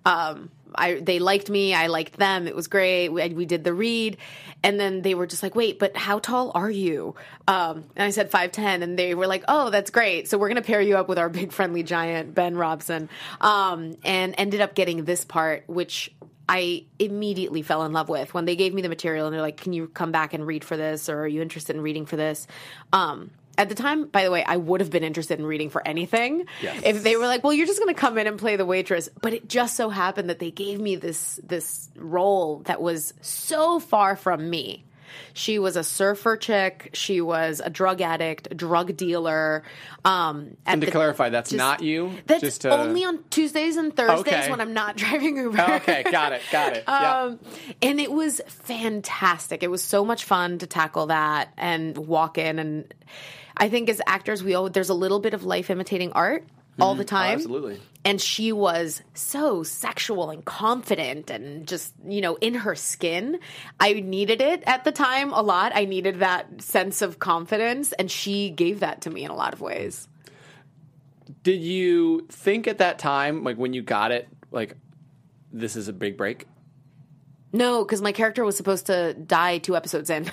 they liked me. I liked them. It was great. We did the read. And then they were just like, wait, but how tall are you? And I said 5'10", and they were like, oh, that's great. So we're going to pair you up with our big friendly giant, Ben Robson. And ended up getting this part, which I immediately fell in love with. When they gave me the material and they're like, can you come back and read for this? Or are you interested in reading for this? At the time, by the way, I would have been interested in reading for anything. Yes. If they were like, well, you're just going to come in and play the waitress. But it just so happened that they gave me this role that was so far from me. She was a surfer chick. She was a drug addict, drug dealer. And to clarify, that's not you? That's only on Tuesdays and Thursdays when I'm not driving Uber. Okay, got it. Yep. And it was fantastic. It was so much fun to tackle that and walk in. And I think as actors, there's a little bit of life imitating art all the time. Absolutely. And she was so sexual and confident and just, in her skin. I needed it at the time a lot. I needed that sense of confidence, and she gave that to me in a lot of ways. Did you think at that time, like when you got it, like, this is a big break? No, because my character was supposed to die 2 episodes in.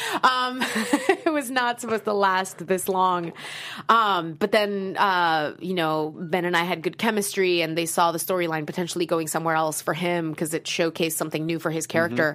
It was not supposed to last this long. But then, Ben and I had good chemistry, and they saw the storyline potentially going somewhere else for him because it showcased something new for his character.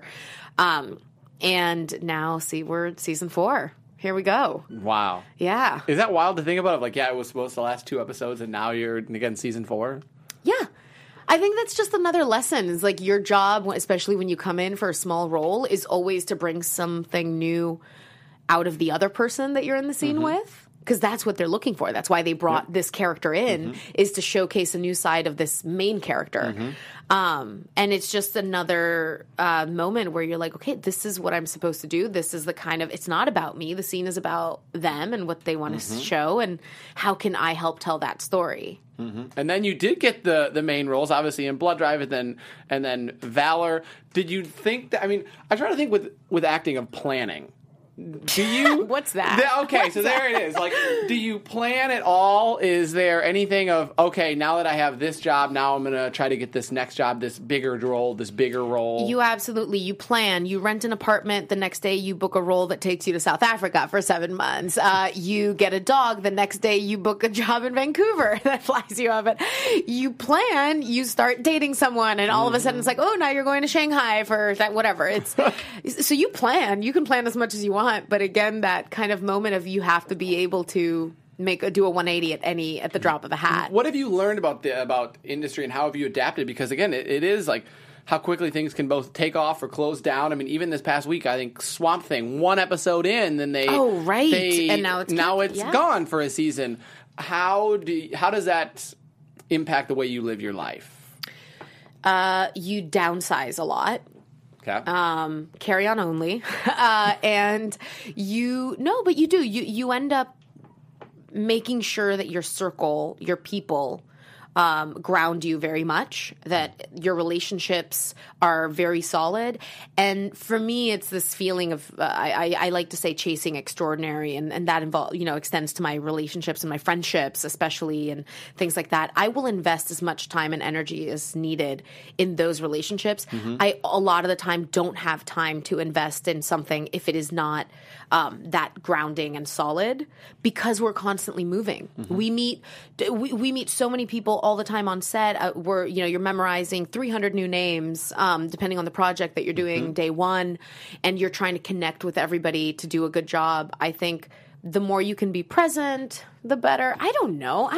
And now, we're at season 4. Here we go. Wow. Yeah. Is that wild to think about? It was supposed to last 2 episodes, and now you're, again, season 4? Yeah. I think that's just another lesson. It's like your job, especially when you come in for a small role, is always to bring something new out of the other person that you're in the scene with. Because that's what they're looking for. That's why they brought this character in, is to showcase a new side of this main character. And it's just another moment where you're like, okay, this is what I'm supposed to do. This is the it's not about me. The scene is about them and what they want to show, and how can I help tell that story. And then you did get the main roles, obviously, in Blood Drive and then Valor. Did you think that? I mean, I try to think with acting of planning. Do you? What's that? Okay, so there it is. Like, do you plan at all? Is there anything of, okay, now that I have this job, now I'm going to try to get this next job, this bigger role? You absolutely. You plan. You rent an apartment. The next day, you book a role that takes you to South Africa for 7 months. You get a dog. The next day, you book a job in Vancouver that flies you up. You plan. You start dating someone, and all of a sudden, it's like, oh, now you're going to Shanghai for that, whatever. So you plan. You can plan as much as you want. But again, that kind of moment of you have to be able to do a 180 at the drop of a hat. What have you learned about industry, and how have you adapted? Because again, it is like how quickly things can both take off or close down. I mean, even this past week, I think Swamp Thing, 1 episode in, then they and now it's gone for a season. How does that impact the way you live your life? You downsize a lot. Okay. Carry on only. And but you do. You end up making sure that your circle, your people, ground you very much, that your relationships are very solid. And for me, it's this feeling of, I like to say chasing extraordinary, and that extends to my relationships and my friendships, especially, and things like that. I will invest as much time and energy as needed in those relationships. I, a lot of the time, don't have time to invest in something if it is not that grounding and solid, because we're constantly moving. We meet so many people all the time on set. You're memorizing 300 new names, depending on the project that you're doing day one, and you're trying to connect with everybody to do a good job. I think the more you can be present, the better. I don't know.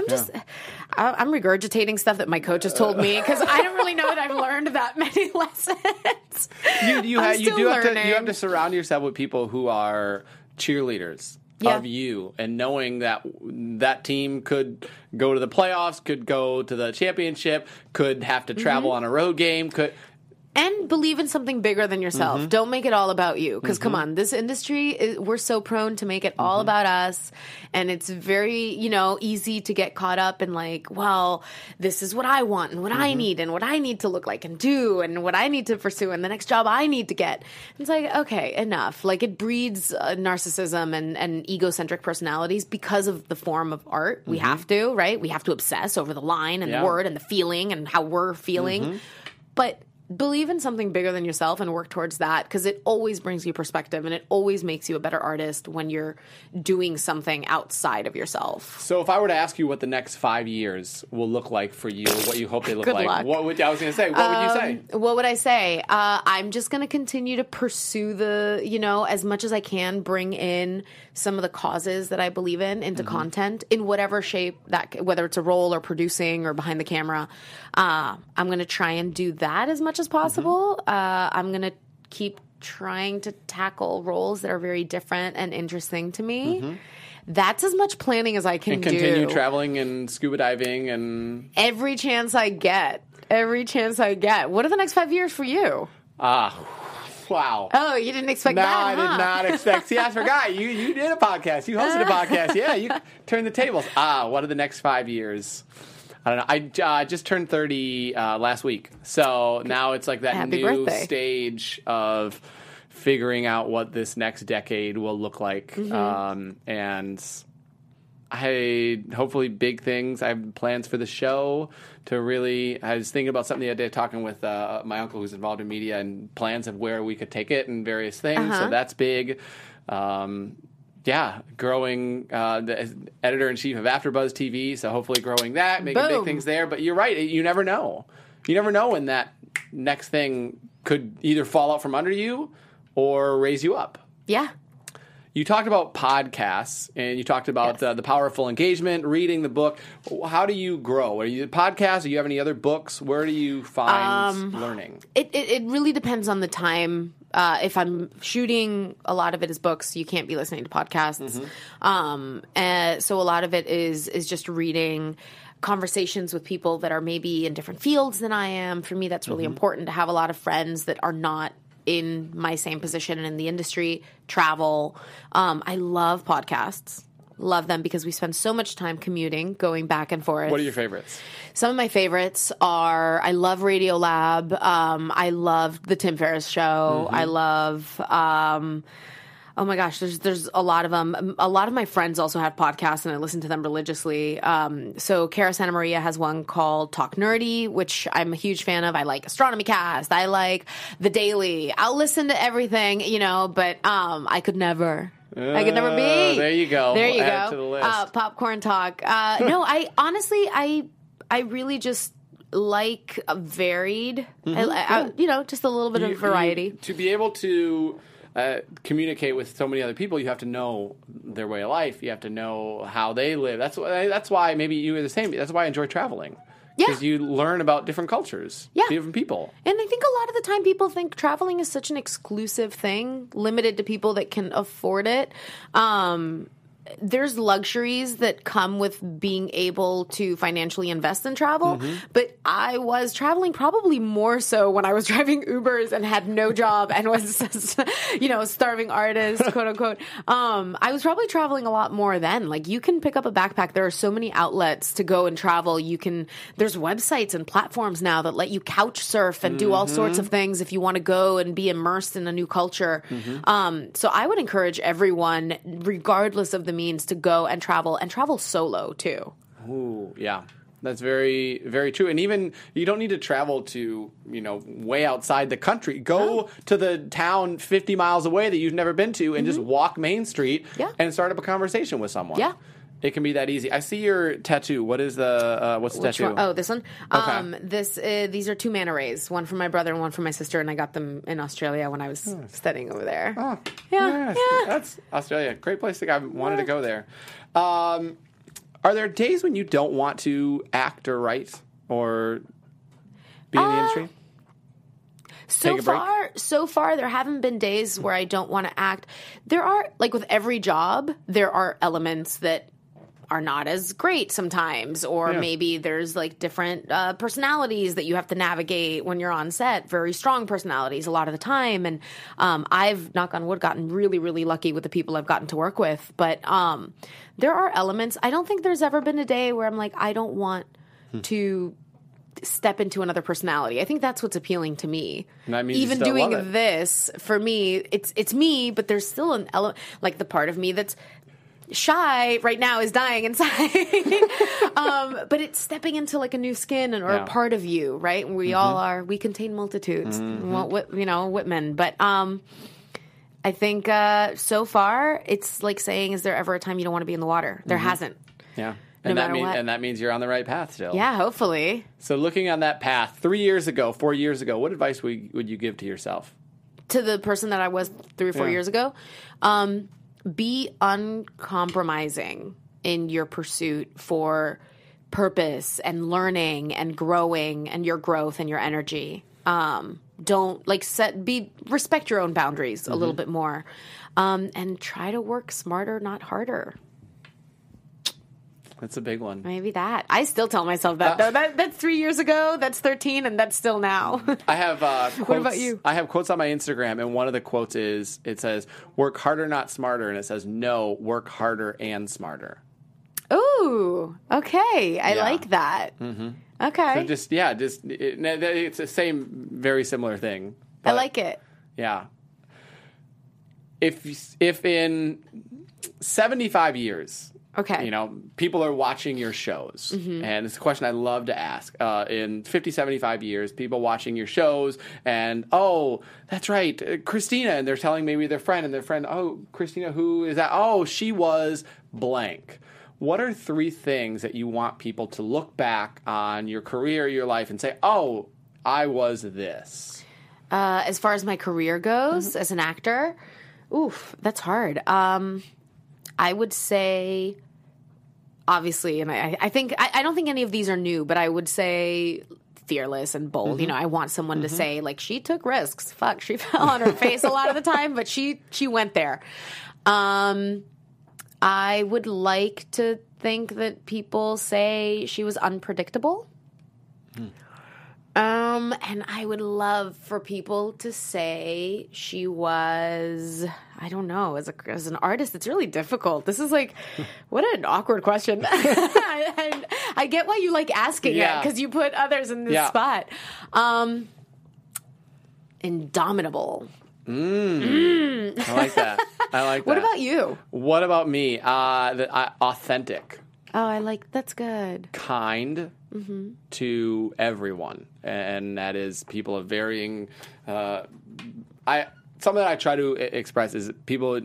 I'm regurgitating stuff that my coach has told me, because I don't really know that I've learned that many lessons. You have to surround yourself with people who are cheerleaders of you, and knowing that team could go to the playoffs, could go to the championship, could have to travel on a road game, And believe in something bigger than yourself. Don't make it all about you. Because come on, this industry, we're so prone to make it all about us. And it's very, easy to get caught up in like, well, this is what I want and what I need and what I need to look like and do and what I need to pursue and the next job I need to get. It's like, okay, enough. Like, it breeds narcissism and egocentric personalities because of the form of art. We have to, right? We have to obsess over the line and the word and the feeling and how we're feeling. But believe in something bigger than yourself and work towards that, because it always brings you perspective, and it always makes you a better artist when you're doing something outside of yourself. So if I were to ask you what the next 5 years will look like for you, what you hope they look Good like, luck. what would you say? What would I say? I'm just going to continue to pursue as much as I can, bring in some of the causes that I believe in into content in whatever shape, that whether it's a role or producing or behind the camera. I'm going to try and do that as much as possible. I'm going to keep trying to tackle roles that are very different and interesting to me. That's as much planning as I can do. And continue traveling and scuba diving and... Every chance I get. What are the next 5 years for you? Wow. Oh, you didn't expect no, that, I did not expect. See, I forgot. You did a podcast. You hosted a podcast. Yeah, you turned the tables. What are the next 5 years? I don't know. I just turned 30 last week. So now it's like that Happy new birthday. stage of figuring out what this next decade will look like. And hopefully big things. I have plans for the show to really... I was thinking about something the other day, talking with my uncle who's involved in media, and plans of where we could take it and various things. So that's big. Growing the editor-in-chief of AfterBuzz TV, so hopefully growing that, making big things there. But you're right. You never know. You never know when that next thing could either fall out from under you or raise you up. Yeah. You talked about podcasts, and you talked about the powerful engagement, reading the book. How do you grow? Are you podcasts? Do you have any other books? Where do you find learning? It really depends on the time. If I'm shooting, a lot of it is books. You can't be listening to podcasts. So a lot of it is just reading conversations with people that are maybe in different fields than I am. For me, that's really important to have a lot of friends that are not in my same position and in the industry, travel. I love podcasts. Love them because we spend so much time commuting, going back and forth. What are your favorites? Some of my favorites are, I love Radiolab. I love The Tim Ferriss Show. I love... oh my gosh, there's a lot of them. A lot of my friends also have podcasts, and I listen to them religiously. So Cara Santa Maria has one called Talk Nerdy, which I'm a huge fan of. I like Astronomy Cast. I like The Daily. I'll listen to everything, but I could never be. There you go. There you Add go. to the list. Popcorn Talk. No, I honestly, I really just like a varied, just a little bit of variety. To be able to communicate with so many other people, you have to know their way of life. You have to know how they live. That's why maybe you are the same. That's why I enjoy traveling. Because you learn about different cultures, different people. And I think a lot of the time people think traveling is such an exclusive thing, limited to people that can afford it. There's luxuries that come with being able to financially invest in travel, but I was traveling probably more so when I was driving Ubers and had no job and was, starving artist, quote unquote. I was probably traveling a lot more then. Like, you can pick up a backpack. There are so many outlets to go and travel. There's websites and platforms now that let you couch surf and do all sorts of things if you want to go and be immersed in a new culture. So I would encourage everyone, regardless of the means, to go and travel solo too. Ooh, yeah. That's very, very true. And even you don't need to travel to, way outside the country. Go to the town 50 miles away that you've never been to and just walk Main Street and start up a conversation with someone. Yeah. It can be that easy. I see your tattoo. What is what's the tattoo? Oh, this one? Okay. These are 2 manta rays, one for my brother and one for my sister, and I got them in Australia when I was studying over there. Oh, yeah. That's Australia. Great place to go. I wanted to go there. Are there days when you don't want to act or write or be in the industry? So far, there haven't been days where I don't want to act. There are, like with every job, there are elements that are not as great sometimes, or maybe there's like different personalities that you have to navigate when you're on set, very strong personalities a lot of the time. And I've, knock on wood, gotten really, really lucky with the people I've gotten to work with. But there are elements. I don't think there's ever been a day where I'm like, I don't want to step into another personality. I think that's what's appealing to me. And that means even doing this, for me, it's me, but there's still an element, like the part of me that's shy right now is dying inside. But it's stepping into like a new skin or a part of you, right? We all are. We contain multitudes. Whitman. But I think so far it's like saying, is there ever a time you don't want to be in the water? There hasn't. Yeah. No matter what. And that means you're on the right path still. Yeah, hopefully. So looking on that path, 3 years ago, 4 years ago, what advice would you give to yourself? To the person that I was 3 or 4 years ago? Be uncompromising in your pursuit for purpose and learning and growing and your growth and your energy. Don't respect your own boundaries a little bit more, and try to work smarter, not harder. That's a big one. Maybe that. I still tell myself that, though. That's 3 years ago, that's 13, and that's still now. I have quotes. What about you? I have quotes on my Instagram, and one of the quotes is, it says, work harder, not smarter. And it says, no, work harder and smarter. Ooh, okay. I Yeah. like that. Mm-hmm. Okay. So it's the same, very similar thing. I But, like it. Yeah. If in 75 years... Okay. You know, people are watching your shows. Mm-hmm. And it's a question I love to ask. In 50, 75 years, people watching your shows and, oh, that's right, Christina. And they're telling maybe their friend, oh, Christina, who is that? Oh, she was blank. What are 3 things that you want people to look back on your career, your life, and say, oh, I was this? As far as my career goes as an actor, oof, that's hard. I would say, obviously, and I think I don't think any of these are new, but I would say fearless and bold. Mm-hmm. You know, I want someone to say, like, she took risks. Fuck, she fell on her face a lot of the time, but she went there. I would like to think that people say she was unpredictable. And I would love for people to say she was, I don't know, as an artist, it's really difficult. This is like, what an awkward question. I get why you like asking it, because you put others in this spot. Indomitable. I like that. What about you? What about me? Authentic. Oh, that's good. Kind to everyone, and that is people of varying. Something that I try to express is people.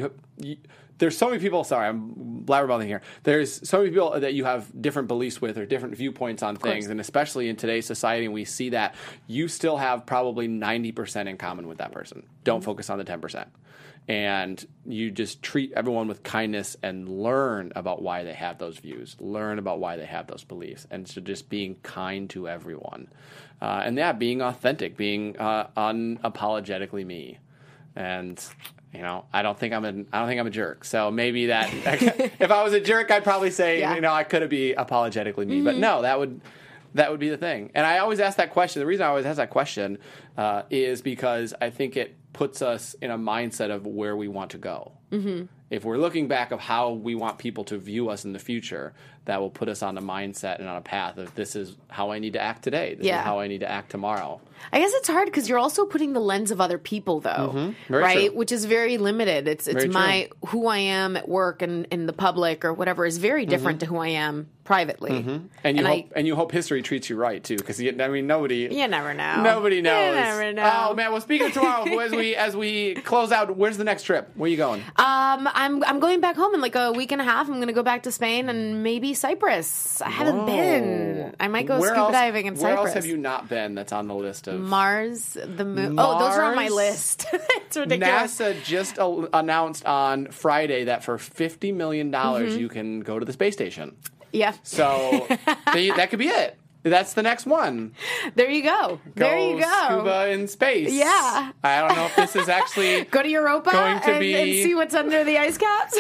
There's so many people. Sorry, I'm blabbermouthing here. There's so many people that you have different beliefs with or different viewpoints on things, and especially in today's society, we see that you still have probably 90% in common with that person. Don't focus on the 10%. And you just treat everyone with kindness and learn about why they have those views, learn about why they have those beliefs, and so just being kind to everyone, and being authentic, being unapologetically me, and you know, I don't think I'm a jerk. So maybe that if I was a jerk, I'd probably say I couldn't be apologetically me, but no, that would be the thing. And I always ask that question. The reason I always ask that question is because I think it puts us in a mindset of where we want to go. Mm-hmm. If we're looking back of how we want people to view us in the future, that will put us on a mindset and on a path of this is how I need to act today. This is how I need to act tomorrow. I guess it's hard because you're also putting the lens of other people, though, Very right? true. Which is very limited. It's who I am at work and in the public or whatever is very different to who I am privately. And you hope history treats you right too, because nobody. You never know. Nobody knows. You never know. Oh man! Well, speaking of tomorrow, as we close out, where's the next trip? Where are you going? I'm going back home in like a week and a half. I'm going to go back to Spain and maybe Cyprus. I haven't been. I might go scuba diving in Cyprus. Where else have you not been that's on the list of Mars, the moon? Oh, those are on my list. It's ridiculous. NASA just announced on Friday that for $50 million you can go to the space station. Yeah. So that could be it. That's the next one. There you go. There you go. Scuba in space. Yeah. I don't know if this is actually go to Europa going to and see what's under the ice caps.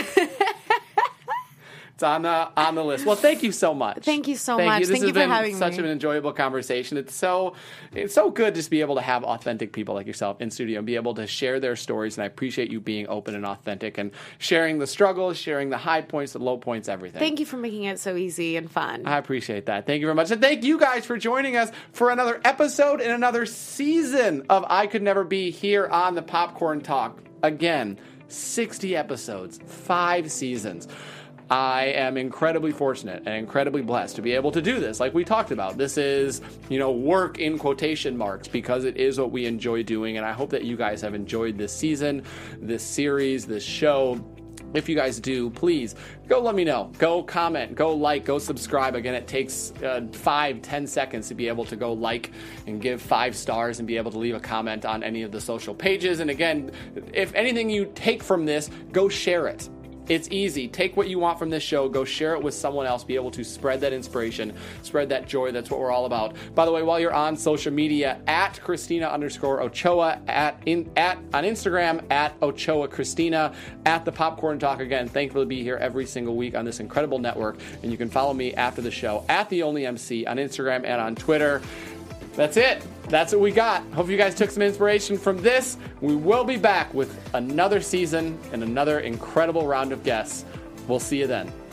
It's on the list. Well, thank you so much. Thank you so much. Thank you for having me. Such an enjoyable conversation. It's so good just to be able to have authentic people like yourself in studio and be able to share their stories. And I appreciate you being open and authentic and sharing the struggles, sharing the high points, the low points, everything. Thank you for making it so easy and fun. I appreciate that. Thank you very much. And thank you guys for joining us for another episode and another season of I Could Never Be here on the Popcorn Talk. Again, 60 episodes, 5 seasons. I am incredibly fortunate and incredibly blessed to be able to do this. Like we talked about, this is, work in quotation marks because it is what we enjoy doing. And I hope that you guys have enjoyed this season, this series, this show. If you guys do, please go let me know. Go comment, go like, go subscribe. Again, it takes 5-10 seconds to be able to go like and give 5 stars and be able to leave a comment on any of the social pages. And again, if anything you take from this, go share it. It's easy. Take what you want from this show, go share it with someone else, be able to spread that inspiration, spread that joy. That's what we're all about. By the way, while you're on social media, at Christina_Ochoa, on Instagram, at Ochoa Christina, at the Popcorn Talk. Again, thankful to be here every single week on this incredible network. And you can follow me after the show at The Only MC on Instagram and on Twitter. That's it. That's what we got. Hope you guys took some inspiration from this. We will be back with another season and another incredible round of guests. We'll see you then.